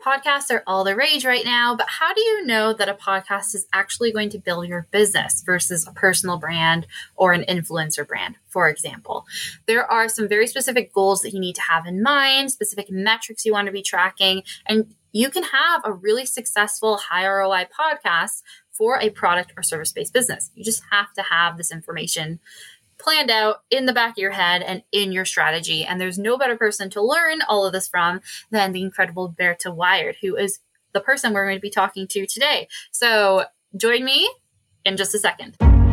podcasts are all the rage right now, but how do you know that a podcast is actually going to build your business versus a personal brand or an influencer brand, for example? There are some very specific goals that you need to have in mind, specific metrics you want to be tracking, and you can have a really successful high ROI podcast for a product or service-based business. You just have to have this information planned out in the back of your head and in your strategy. And there's no better person to learn all of this from than the incredible Berta Wired, who is the person we're going to be talking to today. So join me in just a second.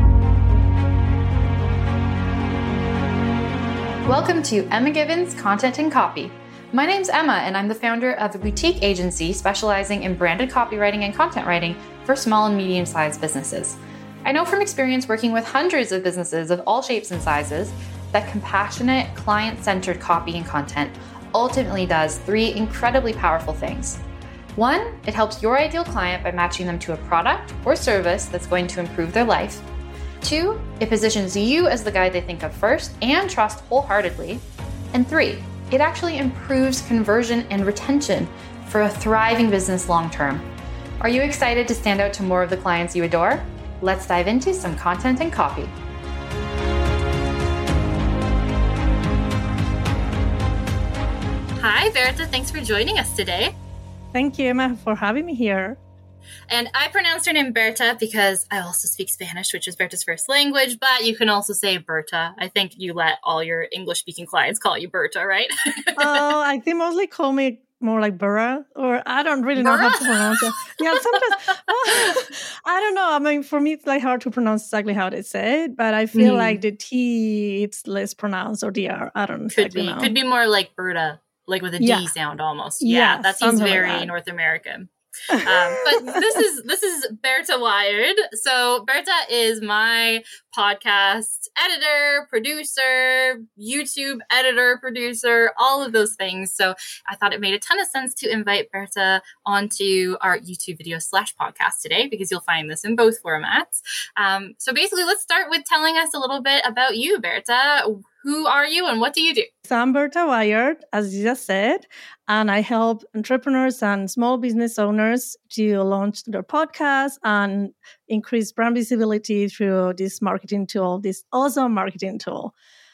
Welcome to Emma Given's Content and Copy. My name's Emma, and I'm the founder of a boutique agency specializing in branded copywriting and content writing for small and medium-sized businesses. I know from experience working with hundreds of businesses of all shapes and sizes that compassionate, client-centered copy and content ultimately does three incredibly powerful things. One, it helps your ideal client by matching them to a product or service that's going to improve their life. Two, it positions you as the guy they think of first and trust wholeheartedly. And three, it actually improves conversion and retention for a thriving business long-term. Are you excited to stand out to more of the clients you adore? Let's dive into some content and copy. Hi, Berta. Thanks for joining us today. Thank you, Emma, for having me here. And I pronounce her name Berta because I also speak Spanish, which is Berta's first language, but you can also say Berta. I think you let all your English-speaking clients call you Berta, right? Oh, I think mostly call me more like Burra, or I don't really know how to pronounce it. Yeah, sometimes, I don't know. I mean, for me, it's like hard to pronounce exactly how they say it, but I feel like the T, it's less pronounced, or the R, I don't exactly know. Could be more like Berta, like with a D sound almost. Yeah, that seems very like North American. But this is Berta Wired. So Berta is my podcast editor, producer, YouTube editor, producer, all of those things. So I thought it made a ton of sense to invite Berta onto our YouTube video / podcast today, because you'll find this in both formats. So basically, let's start with telling us a little bit about you, Berta. Who are you and what do you do? So I'm Berta Wired, as you just said, and I help entrepreneurs and small business owners to launch their podcasts and increase brand visibility through this marketing tool, this awesome marketing tool.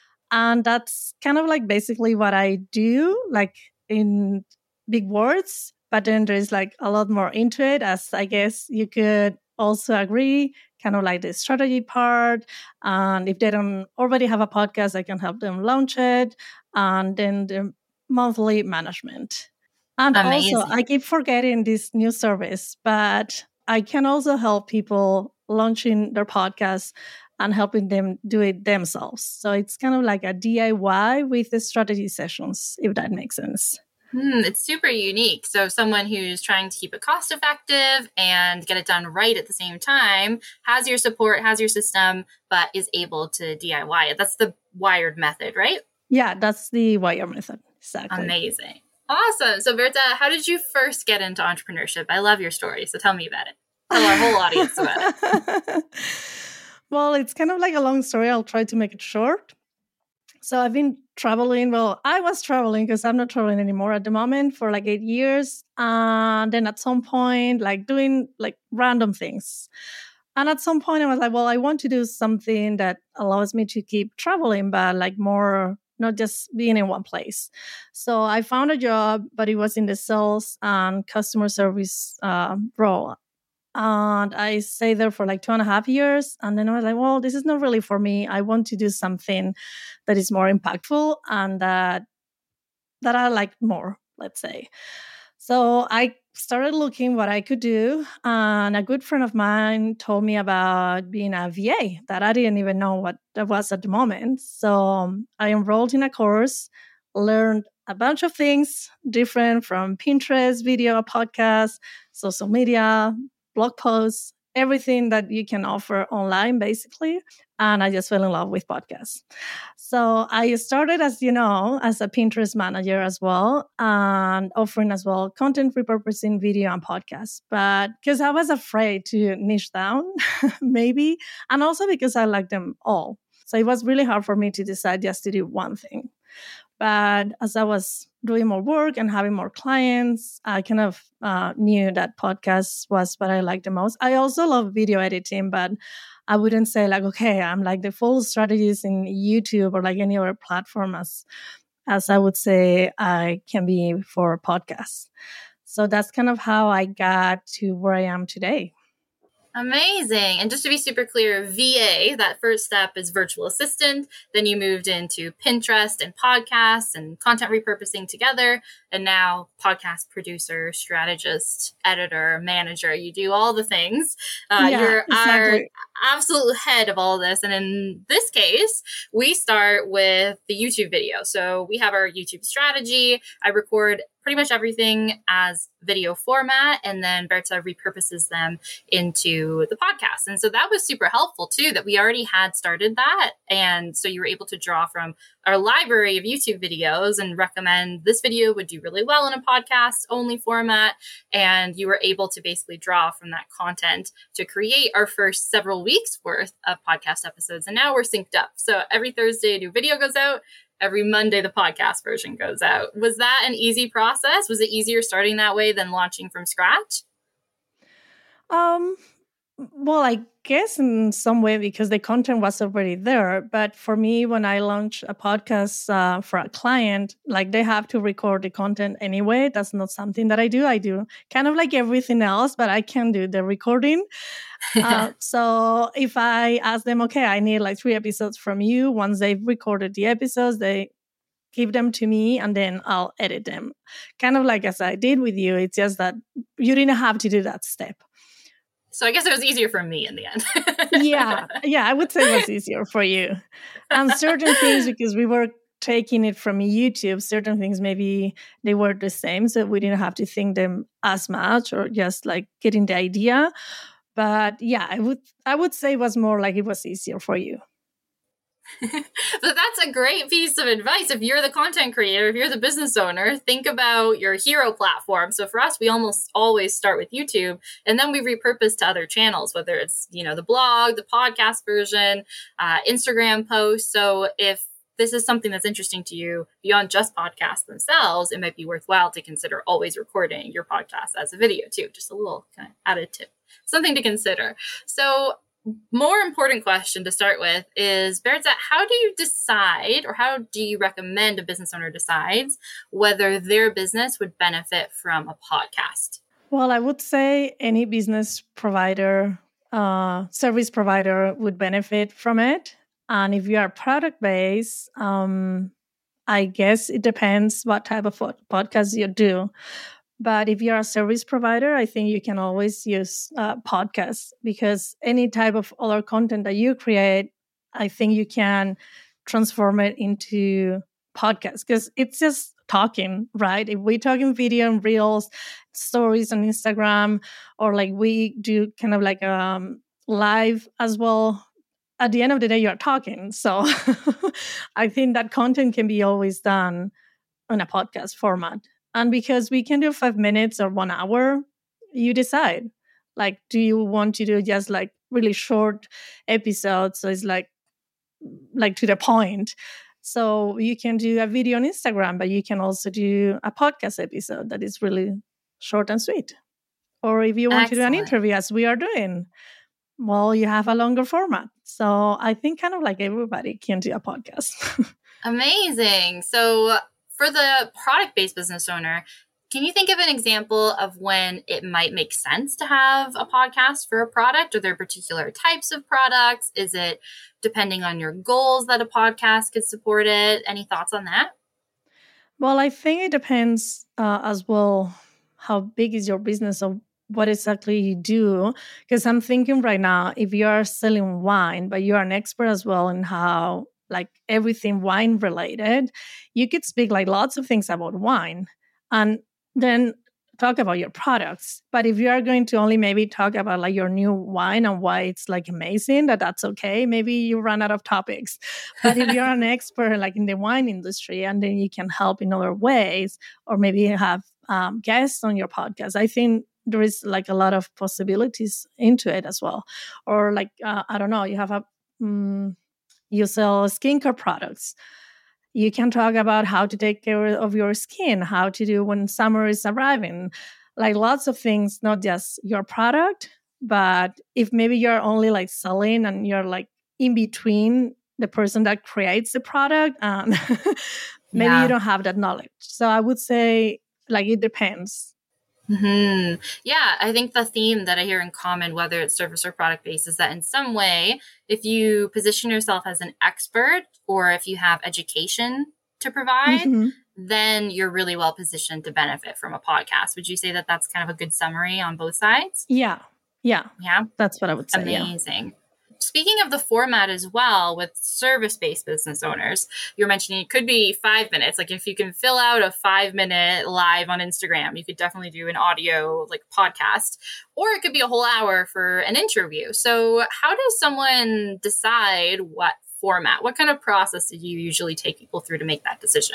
And that's kind of like basically what I do, like in big words, but then there's like a lot more into it, as I guess you could also agree, kind of like the strategy part. And if they don't already have a podcast, I can help them launch it. And then the monthly management. And Amazing. Also, I keep forgetting this new service, but I can also help people launching their podcast and helping them do it themselves. So it's kind of like a DIY with the strategy sessions, if that makes sense. It's super unique. So someone who's trying to keep it cost effective and get it done right at the same time has your support, has your system, but is able to DIY it. That's the Wired method, right? Yeah, that's the Wired method. Exactly. Amazing. Awesome. So Berta, how did you first get into entrepreneurship? I love your story. So tell me about it. Tell our whole audience about it. Well, it's kind of like a long story. I'll try to make it short. So I've been traveling. Well, I was traveling because I'm not traveling anymore at the moment for like 8 years. And then at some point, like doing like random things. And at some point I was like, well, I want to do something that allows me to keep traveling, but like more, not just being in one place. So I found a job, but it was in the sales and customer service role. And I stayed there for like 2.5 years. And then I was like, well, this is not really for me. I want to do something that is more impactful and that I like more, let's say. So I started looking what I could do. And a good friend of mine told me about being a VA that I didn't even know what that was at the moment. So I enrolled in a course, learned a bunch of things different from Pinterest, video, podcast, social media, blog posts, everything that you can offer online, basically. And I just fell in love with podcasts. So I started, as you know, as a Pinterest manager as well, and offering as well content repurposing, video and podcasts. But because I was afraid to niche down, maybe, and also because I like them all. So it was really hard for me to decide just to do one thing. But as I was doing more work and having more clients, I kind of knew that podcast was what I liked the most. I also love video editing, but I wouldn't say like, okay, I'm like the full strategist in YouTube or like any other platform as I would say I can be for podcasts. So that's kind of how I got to where I am today. Amazing. And just to be super clear, VA, that first step is virtual assistant. Then you moved into Pinterest and podcasts and content repurposing together. And now podcast producer, strategist, editor, manager. You do all the things. You're exactly. our absolute head of all this. And in this case, we start with the YouTube video. So we have our YouTube strategy. I record pretty much everything as video format, and then Berta repurposes them into the podcast. And so that was super helpful too, that we already had started that. And so you were able to draw from our library of YouTube videos and recommend this video would do really well in a podcast only format. And you were able to basically draw from that content to create our first several weeks worth of podcast episodes. And now we're synced up. So every Thursday, a new video goes out. Every Monday, the podcast version goes out. Was that an easy process? Was it easier starting that way than launching from scratch? Well, I guess in some way because the content was already there. But for me, when I launch a podcast for a client, like they have to record the content anyway. That's not something that I do. I do kind of like everything else, but I can do the recording. So if I ask them, okay, I need like 3 episodes from you. Once they've recorded the episodes, they give them to me and then I'll edit them. Kind of like as I did with you. It's just that you didn't have to do that step. So I guess it was easier for me in the end. Yeah, I would say it was easier for you. And certain things, because we were taking it from YouTube, certain things maybe they were the same, so we didn't have to think them as much or just like getting the idea. But yeah, I would say it was more like it was easier for you. But that's a great piece of advice. If you're the content creator, if you're the business owner, think about your hero platform. So for us, we almost always start with YouTube, and then we repurpose to other channels, whether it's, the blog, the podcast version, Instagram posts. So if this is something that's interesting to you beyond just podcasts themselves, it might be worthwhile to consider always recording your podcast as a video too. Just a little kind of added tip, something to consider. So more important question to start with is, Berta, how do you decide, or how do you recommend a business owner decides whether their business would benefit from a podcast? Well, I would say any business provider, service provider would benefit from it. And if you are product-based, I guess it depends what type of podcast you do. But if you're a service provider, I think you can always use podcasts, because any type of other content that you create, I think you can transform it into podcasts, because it's just talking, right? If we're talking video and reels, stories on Instagram, or like we do kind of like live as well, at the end of the day, you're talking. So I think that content can be always done on a podcast format. And because we can do 5 minutes or 1 hour, you decide. Like, do you want to do just like really short episodes? So it's like to the point. So you can do a video on Instagram, but you can also do a podcast episode that is really short and sweet. Or if you want to do an interview, as we are doing, well, you have a longer format. So I think kind of like everybody can do a podcast. Amazing. So for the product-based business owner, can you think of an example of when it might make sense to have a podcast for a product? Are there particular types of products? Is it depending on your goals that a podcast could support it? Any thoughts on that? Well, I think it depends as well how big is your business or what exactly you do. Because I'm thinking right now, if you are selling wine, but you are an expert as well in how like everything wine related, you could speak like lots of things about wine and then talk about your products. But if you are going to only maybe talk about like your new wine and why it's like amazing, that's okay. Maybe you run out of topics. But if you're an expert like in the wine industry, and then you can help in other ways, or maybe have guests on your podcast, I think there is like a lot of possibilities into it as well. Or like, I don't know, you have you sell skincare products. You can talk about how to take care of your skin, how to do when summer is arriving, like lots of things, not just your product, but if maybe you're only like selling and you're like in between the person that creates the product and maybe you Yeah. don't have that knowledge. So I would say like it depends. Yeah, I think the theme that I hear in common, whether it's service or product based, is that in some way, if you position yourself as an expert or if you have education to provide, then you're really well positioned to benefit from a podcast. Would you say that that's kind of a good summary on both sides? Yeah. Yeah. That's what I would say. Amazing. Yeah. Speaking of the format as well, with service-based business owners, you're mentioning it could be 5 minutes. Like if you can fill out a 5-minute live on Instagram, you could definitely do an audio like podcast, or it could be a whole hour for an interview. So how does someone decide what format? What kind of process do you usually take people through to make that decision?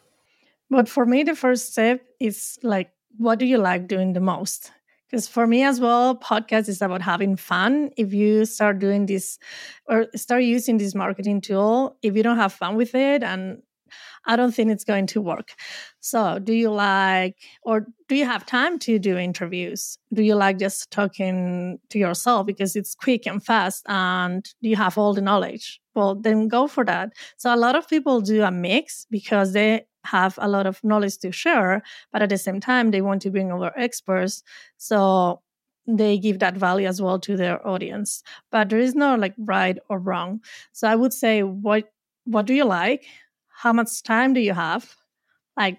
But for me, the first step is like, what do you like doing the most? Because for me as well, podcast is about having fun. If you start doing this or start using this marketing tool, if you don't have fun with it, and I don't think it's going to work. So do you like, or do you have time to do interviews? Do you like just talking to yourself because it's quick and fast and you have all the knowledge? Well, then go for that. So a lot of people do a mix because they have a lot of knowledge to share, but at the same time, they want to bring over experts. So they give that value as well to their audience. But there is no like right or wrong. So I would say, what do you like? How much time do you have? Like,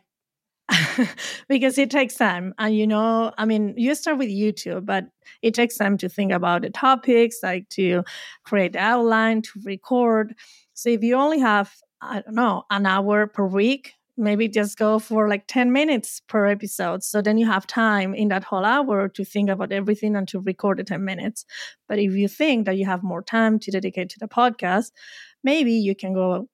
because it takes time. And, I mean, you start with YouTube, but it takes time to think about the topics, like to create the outline, to record. So if you only have, I don't know, an hour per week, maybe just go for like 10 minutes per episode. So then you have time in that whole hour to think about everything and to record the 10 minutes. But if you think that you have more time to dedicate to the podcast, maybe you can go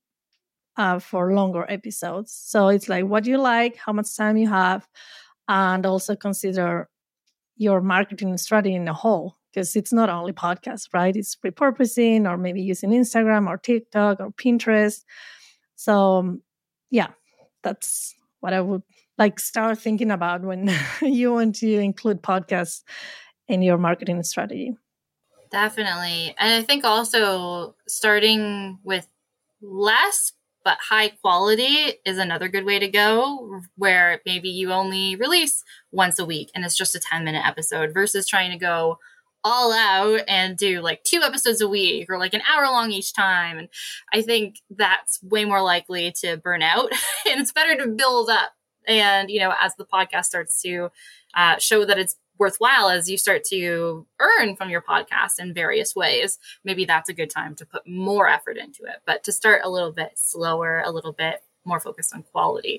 for longer episodes. So it's like what you like, how much time you have, and also consider your marketing strategy in a whole, because it's not only podcasts, right? It's repurposing or maybe using Instagram or TikTok or Pinterest. So yeah, that's what I would like start thinking about when you want to include podcasts in your marketing strategy. Definitely. And I think also starting with less but high quality is another good way to go, where maybe you only release once a week and it's just a 10-minute episode versus trying to go all out and do like 2 episodes a week or like an hour long each time. And I think that's way more likely to burn out and it's better to build up. And, as the podcast starts to show that it's worthwhile, as you start to earn from your podcast in various ways, maybe that's a good time to put more effort into it. But to start a little bit slower, a little bit more focused on quality.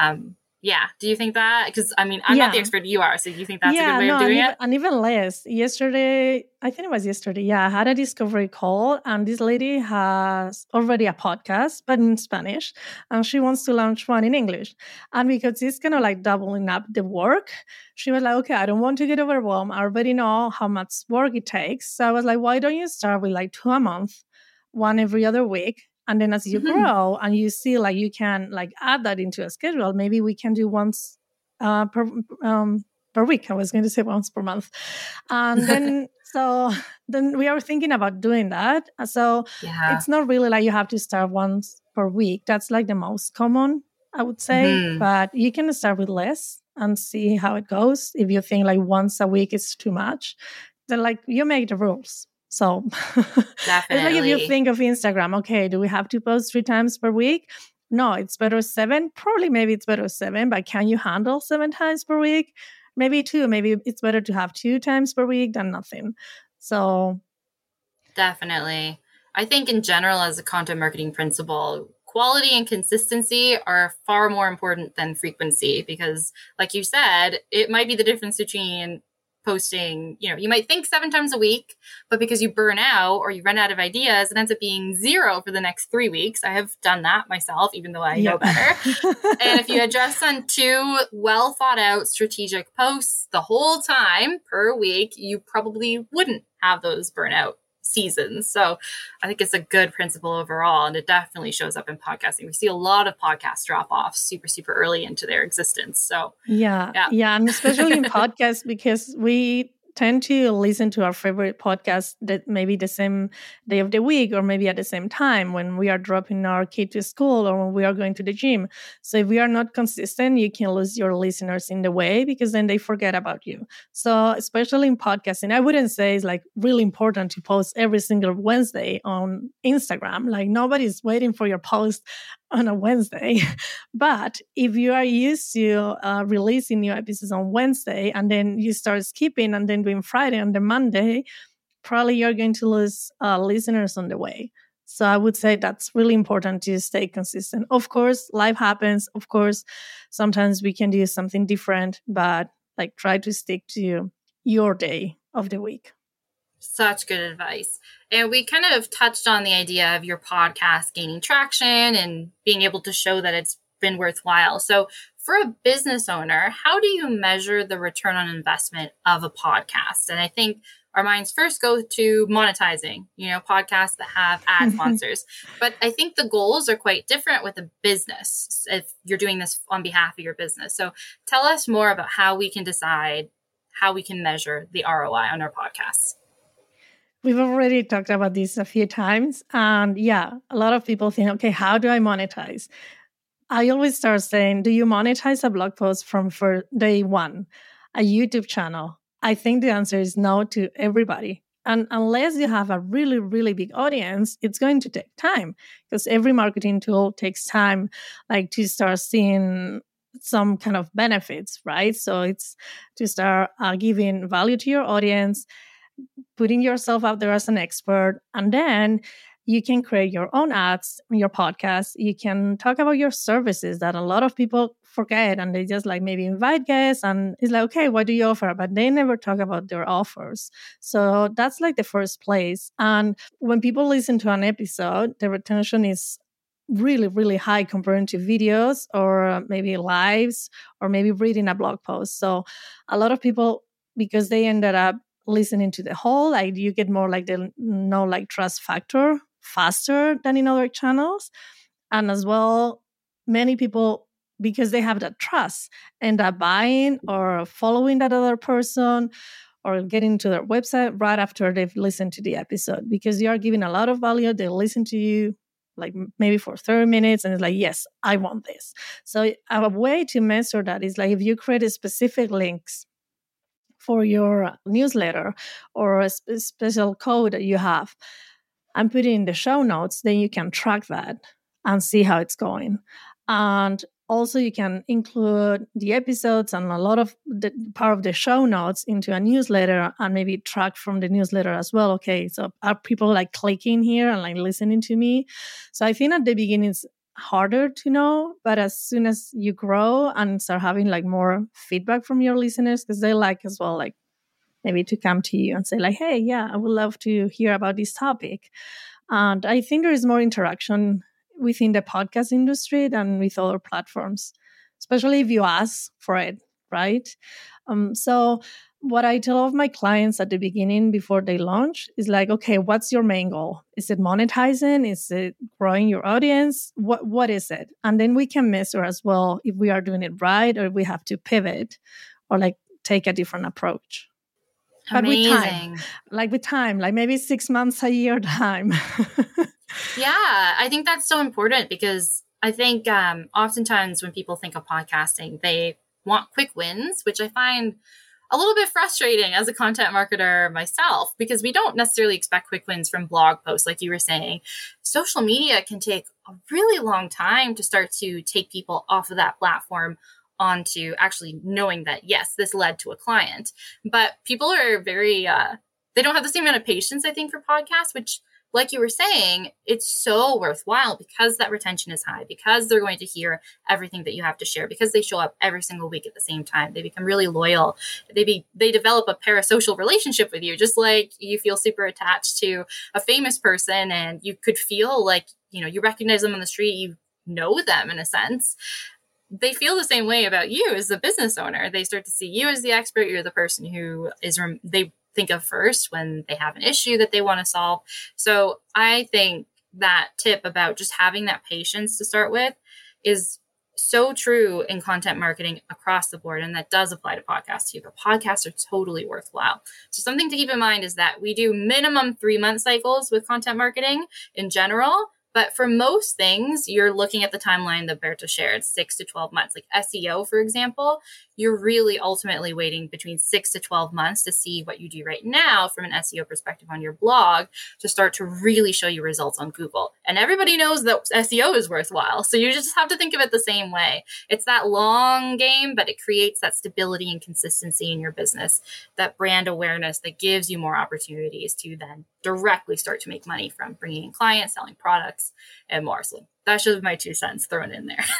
Yeah. Do you think that? Because I'm not the expert you are. So do you think that's a good way of doing it? And even less. Yesterday, I think it was yesterday. I had a discovery call and this lady has already a podcast, but in Spanish, and she wants to launch one in English. And because it's kind of like doubling up the work, she was like, okay, I don't want to get overwhelmed. I already know how much work it takes. So I was like, why don't you start with like 2 a month, one every other week? And then as you grow and you see like you can like add that into a schedule, maybe we can do once per week. I was going to say once per month. And then then we are thinking about doing that. So it's not really like you have to start once per week. That's like the most common, I would say. But you can start with less and see how it goes. If you think like once a week is too much, then like you make the rules. So it's like if you think of Instagram, okay, do we have to post 3 times per week? No, it's better 7. Probably maybe it's better 7, but can you handle 7 times per week? Maybe 2. Maybe it's better to have 2 times per week than nothing. So definitely. I think in general, as a content marketing principle, quality and consistency are far more important than frequency because, like you said, it might be the difference between posting, you might think 7 times a week, but because you burn out or you run out of ideas, it ends up being 0 for the next 3 weeks. I have done that myself, even though I know better. And if you had just done 2 well thought out strategic posts the whole time per week, you probably wouldn't have those burnout seasons. So I think it's a good principle overall, and it definitely shows up in podcasting. We see a lot of podcast drop off super, super early into their existence. So yeah, and especially in podcasts, because we tend to listen to our favorite podcast that maybe the same day of the week, or maybe at the same time when we are dropping our kid to school or when we are going to the gym. So if we are not consistent, you can lose your listeners in the way, because then they forget about you. So especially in podcasting, I wouldn't say it's like really important to post every single Wednesday on Instagram. Like nobody's waiting for your post on a Wednesday. But if you are used to releasing new episodes on Wednesday, and then you start skipping and then doing Friday and then Monday, probably you're going to lose listeners on the way. So I would say that's really important to stay consistent. Of course, life happens. Of course, sometimes we can do something different, but like try to stick to your day of the week. Such good advice. And we kind of touched on the idea of your podcast gaining traction and being able to show that it's been worthwhile. So for a business owner, how do you measure the return on investment of a podcast? And I think our minds first go to monetizing, podcasts that have ad sponsors. But I think the goals are quite different with a business if you're doing this on behalf of your business. So tell us more about how we can decide how we can measure the ROI on our podcasts. We've already talked about this a few times. And yeah, a lot of people think, okay, how do I monetize? I always start saying, do you monetize a blog post from day one, a YouTube channel? I think the answer is no to everybody. And unless you have a really, really big audience, it's going to take time, because every marketing tool takes time, like to start seeing some kind of benefits, right? So it's to start giving value to your audience, putting yourself out there as an expert, and then you can create your own ads on your podcast. You can talk about your services that a lot of people forget, and they just like maybe invite guests and it's like, okay, what do you offer? But they never talk about their offers. So that's like the first place. And when people listen to an episode, the retention is really, really high compared to videos or maybe lives or maybe reading a blog post. So a lot of people, because they ended up listening to the whole, like you get more like the trust factor faster than in other channels. And as well, many people, because they have that trust, end up buying or following that other person or getting to their website right after they've listened to the episode, because you are giving a lot of value. They listen to you like maybe for 30 minutes and it's like, yes, I want this. So a way to measure that is like if you create specific links for your newsletter or a special code that you have and put it in the show notes, then you can track that and see how it's going. And also you can include the episodes and a lot of the part of the show notes into a newsletter and maybe track from the newsletter as well. Okay, so are people like clicking here and like listening to me? So I think at the beginning it's harder to know, but as soon as you grow and start having like more feedback from your listeners, because they like as well, like maybe to come to you and say like, hey, yeah, I would love to hear about this topic. And I think there is more interaction within the podcast industry than with other platforms, especially if you ask for it, right? So what I tell all of my clients at the beginning before they launch is like, okay, what's your main goal? Is it monetizing? Is it growing your audience? What is it? And then we can measure as well if we are doing it right or if we have to pivot or like take a different approach. Amazing. But with time, like maybe 6 months, a year time. Yeah, I think that's so important because I think oftentimes when people think of podcasting, they want quick wins, which I find a little bit frustrating as a content marketer myself, because we don't necessarily expect quick wins from blog posts. Like you were saying, social media can take a really long time to start to take people off of that platform onto actually knowing that, yes, this led to a client. But people are very, they don't have the same amount of patience, I think, for podcasts, which, like you were saying, it's so worthwhile because that retention is high, because they're going to hear everything that you have to share, because they show up every single week at the same time. They become really loyal. They develop a parasocial relationship with you, just like you feel super attached to a famous person and you could feel like, you recognize them on the street, you know them in a sense. They feel the same way about you as the business owner. They start to see you as the expert. You're the person who is, they think of first when they have an issue that they want to solve. So I think that tip about just having that patience to start with is so true in content marketing across the board. And that does apply to podcasts too, but podcasts are totally worthwhile. So something to keep in mind is that we do minimum 3-month cycles with content marketing in general. But for most things, you're looking at the timeline that Berta shared, 6 to 12 months. Like SEO, for example, you're really ultimately waiting between 6 to 12 months to see what you do right now from an SEO perspective on your blog to start to really show you results on Google. And everybody knows that SEO is worthwhile. So you just have to think of it the same way. It's that long game, but it creates that stability and consistency in your business, that brand awareness that gives you more opportunities to then directly start to make money from bringing in clients, selling products, and more. So that's just my 2 cents thrown in there.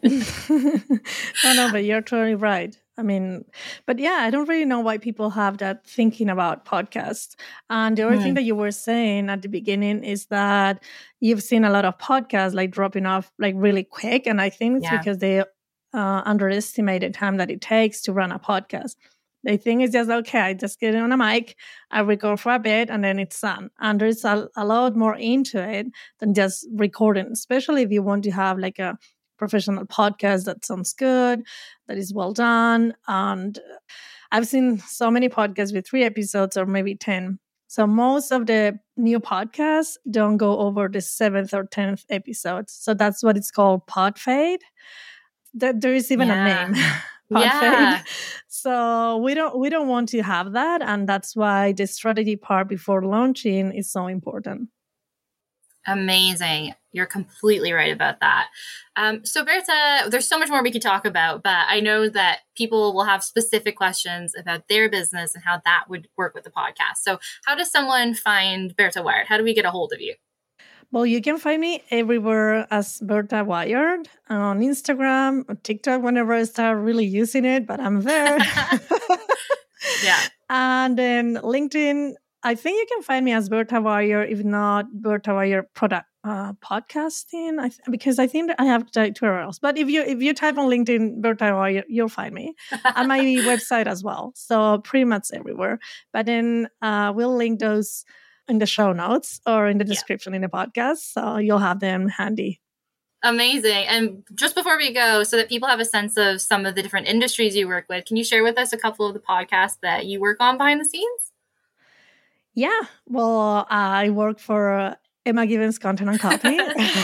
No, but you're totally right. I mean, but yeah, I don't really know why people have that thinking about podcasts. And the other thing that you were saying at the beginning is that you've seen a lot of podcasts like dropping off like really quick. And I think it's because they underestimate the time that it takes to run a podcast. They think it's just, okay, I just get on a mic, I record for a bit, and then it's done. And there's a lot more into it than just recording, especially if you want to have like a professional podcast that sounds good, that is well done. And I've seen so many podcasts with 3 episodes or maybe 10. So most of the new podcasts don't go over the 7th or 10th episode. So that's what it's called, pod fade. There is even a name. Fade. So we don't want to have that, and that's why the strategy part before launching is so important. Amazing. You're completely right about that. So Berta, there's so much more we could talk about, but I know that people will have specific questions about their business and how that would work with the podcast. So how does someone find Berta Wired? How do we get a hold of you? Well, you can find me everywhere as Berta Wired, on Instagram, on TikTok, whenever I start really using it, but I'm there. Yeah. And then LinkedIn, I think you can find me as Berta Wired, if not Berta Wired Product Podcasting, because I think that I have tutorials. But if you type on LinkedIn Berta Wired, you'll find me. And my website as well. So pretty much everywhere. But then we'll link those in the show notes or in the description in the podcast. So you'll have them handy. Amazing. And just before we go, so that people have a sense of some of the different industries you work with, can you share with us a couple of the podcasts that you work on behind the scenes? Yeah. Well, I work for Emma Gibbons Content and Copy.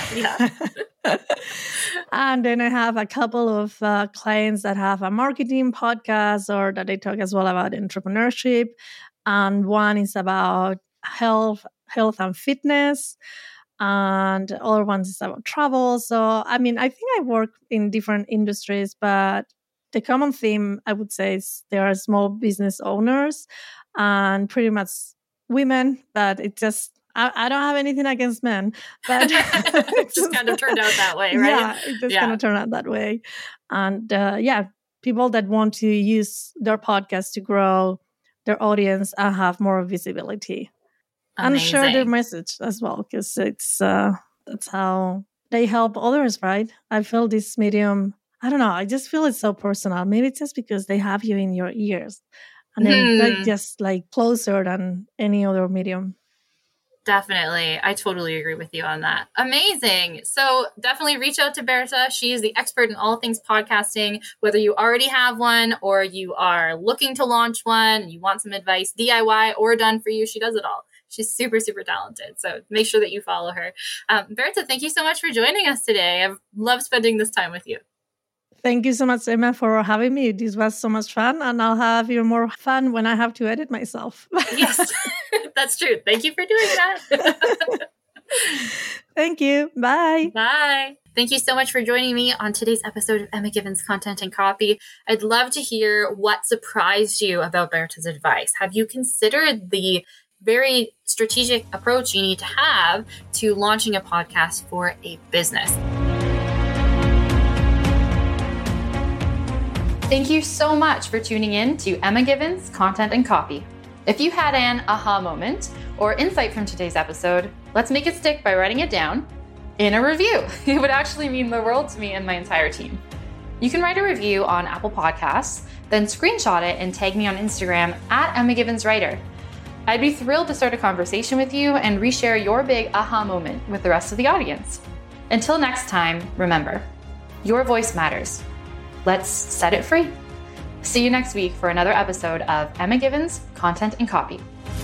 And then I have a couple of clients that have a marketing podcast or that they talk as well about entrepreneurship. And one is about health and fitness, and other ones is about travel. So, I mean, I think I work in different industries, but the common theme, I would say, is there are small business owners and pretty much women, but it just, I don't have anything against men, but it just kind of turned out that way, right? Yeah, it just kind of turned out that way. And people that want to use their podcast to grow their audience and have more visibility. Amazing. And share their message as well, because it's that's how they help others, right? I feel this medium, I don't know, I just feel it's so personal. Maybe it's just because they have you in your ears. And then they're just like closer than any other medium. Definitely. I totally agree with you on that. Amazing. So definitely reach out to Berta. She is the expert in all things podcasting, whether you already have one or you are looking to launch one and you want some advice, DIY or done for you. She does it all. She's super, super talented. So make sure that you follow her. Berta, thank you so much for joining us today. I've loved spending this time with you. Thank you so much, Emma, for having me. This was so much fun, and I'll have even more fun when I have to edit myself. Yes, that's true. Thank you for doing that. Thank you. Bye. Bye. Thank you so much for joining me on today's episode of Emma Gibbons Content and Copy. I'd love to hear what surprised you about Berta's advice. Have you considered the very strategic approach you need to have to launching a podcast for a business? Thank you so much for tuning in to Emma Gibbons Content and Copy. If you had an aha moment or insight from today's episode, let's make it stick by writing it down in a review. It would actually mean the world to me and my entire team. You can write a review on Apple Podcasts, then screenshot it and tag me on Instagram at Emma Gibbons Writer. I'd be thrilled to start a conversation with you and reshare your big aha moment with the rest of the audience. Until next time, remember, your voice matters. Let's set it free. See you next week for another episode of Emma Given's Content and Copy.